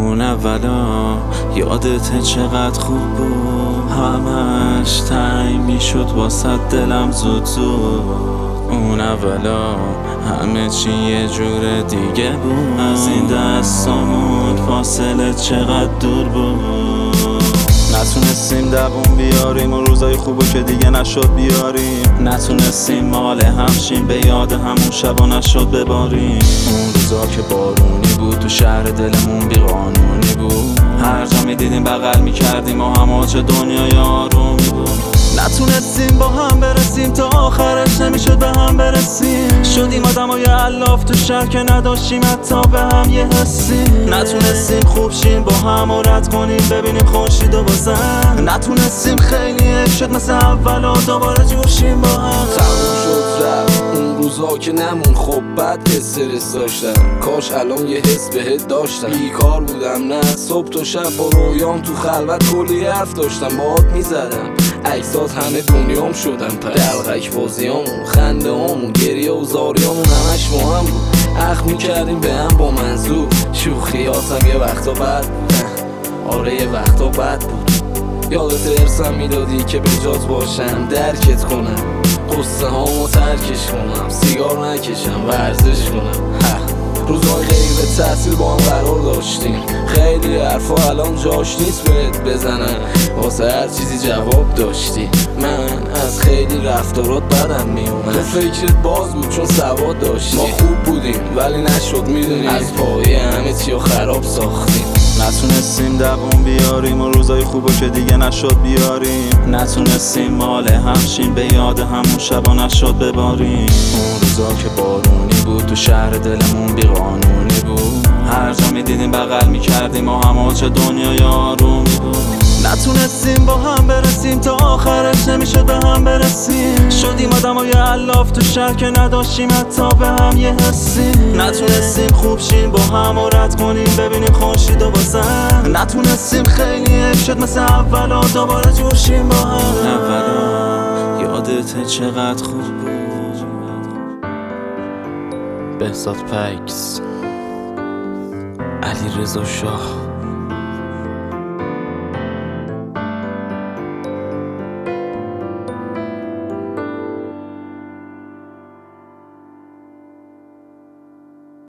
اون اولا یادت چقدر خوب بود، همش تنگ میشد واسه دلم زود زود. اون اولا همه چی یه جور دیگه بود، از این دستامون فاصله چقدر دور بود. نتونستیم دووم بیاریم و روزای خوبو که دیگه نشد بیاریم، نتونستیم مال همشیم به یاد همون شبا نشد بباریم. اون روزا که بارونی بود تو شهر دلمون بیقانونی بود، هر جا میدیدیم بغل میکردیم و همه چه دنیای آرومی بود. نتونستیم با هم برسیم تا آخرش نمیشد به هم برسیم، شدیم آدمای الاف تو شهر که نداشتیم حتی به هم یه حسی. نتونستیم خوب شیم با هم و رد کنیم ببینیم خورشید و بازم، نتونستیم خیلی حیف شد مثل اولا دوباره جور شیم با هم. تموم شد رفت اون روزا که نمون، خب بد استرس داشتم، کاش الان یه حس بهت داشتم. بیکار بودم نه صبح تا شب با رویام تو خلوت کلی حرف داشتم باهات میزدم، عکسات همه دنیام شدم پس دلغک بازیامون، خنده هامون، گریه و زاریامون همش با هم بود. اخ میکردیم به هم با منظور، شوخیاتم یه وقتا بد آره یه وقتا بد بود. یادت ارسم میدادی که به جات باشم، درکت کنم، قصه هامو ترکش کنم، سیگار نکشم، ورزش کنم. روزای غیر تحصیل با هم قرار داشتیم، خیلی حرفا الان جاش نیست بهت بزنم، واسه هر چیزی جواب داشتی. من از خیلی رفتارات بدم میومد، تو فکرت باز بود چون سواد داشتی. ما خوب بودیم ولی نشد میدونی، از پایه همه چیو خراب ساختیم. نتونستیم دووم بیاریم و روزای خوبو که دیگه نشد بیاریم، نتونستیم مال همشیم به یاد همون شبا نشد بباریم. اون روزا که بارونی بود تو شهر دلمون بیقانونی بود، هر جا میدیدیم بغل میکردیم و همه چه دنیای آرومی بود. نتونستیم با هم برسیم تا آخرش نمیشد به هم برسیم، شدیم آدمای الاف تو شهر که نداشتیم حتی به هم یه حسی. نتونستیم خوب شیم با هم و رد کنیم ببینیم خورشید و بازم، نتونستیم خیلی حیف شد مثل اولا دوباره جور شیم با هم. اولا یادت چقدر خوب بود. بهزاد پیکس، علیرضا شاه.